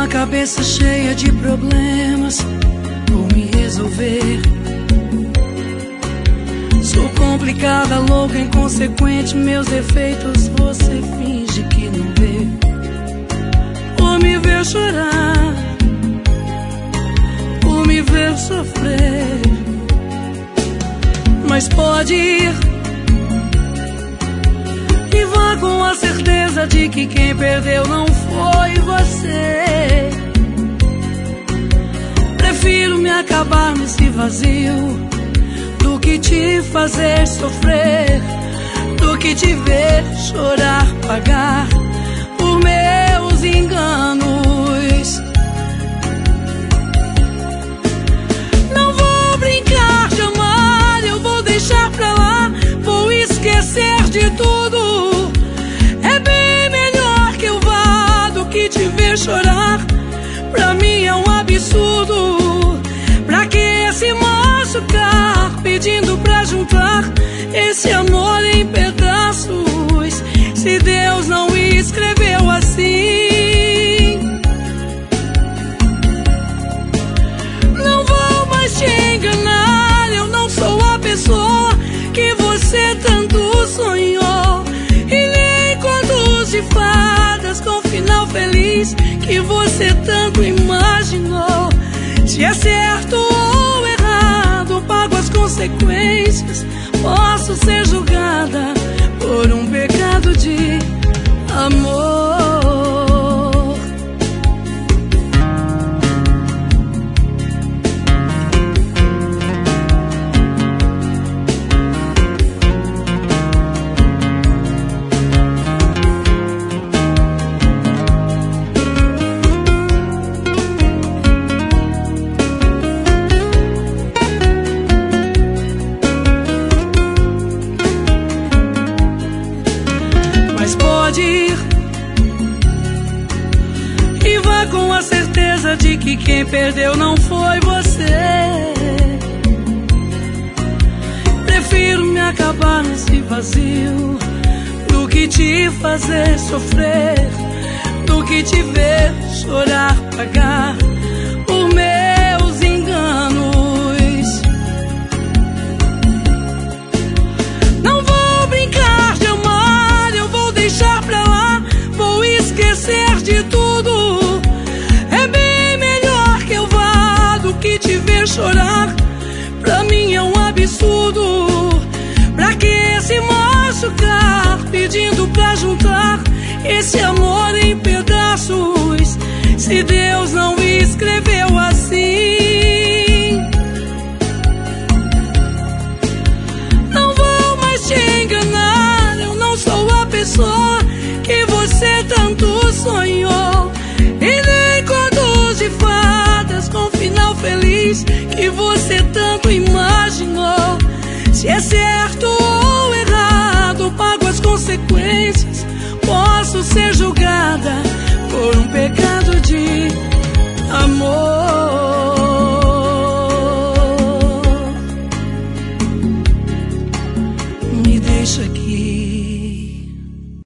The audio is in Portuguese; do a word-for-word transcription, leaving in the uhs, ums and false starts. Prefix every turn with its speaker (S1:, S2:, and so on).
S1: a cabeça cheia de problemas por me resolver. Sou complicada, louca, inconsequente. Meus defeitos você finge que não vê. Por me ver chorar, por me ver sofrer. Mas pode ir e vá com a certeza de que quem perdeu não foi você. Prefiro me acabar nesse vazio do que te fazer sofrer, do que te ver chorar, pagar por meus enganos. Não vou brincar de amar, eu vou deixar pra lá, vou esquecer de tudo. É bem melhor que eu vá do que te ver chorar. Pra mim é um absurdo. Pra que se machucar pedindo pra juntar esse amor em pedaços, se Deus não escreveu assim? Não vou mais te enganar, eu não sou a pessoa que você tanto sonhou, e nem contos de fadas com final feliz que você tanto imaginou. Se é certo ou errado, pago as consequências. Posso ser julgada por um pecado de amor. Mas pode ir e vá com a certeza de que quem perdeu não foi você. Prefiro me acabar nesse vazio do que te fazer sofrer, do que te ver chorar, pagar por meus enganos. Não vou brincar de amar, eu vou deixar pra lá, vou esquecer de tudo. É bem melhor que eu vá do que te ver chorar. Pra mim é um absurdo. Pra que se machucar pedindo pra juntar esse amor em pedaços, se Deus não escreveu assim? Não vou mais te enganar, eu não sou a pessoa que você tanto sonhou, e nem contos de fadas com final feliz que você tanto imaginou. Se é certo ou errado, pago as consequências. Posso ser julgada por um pecado de amor. Me deixa aqui.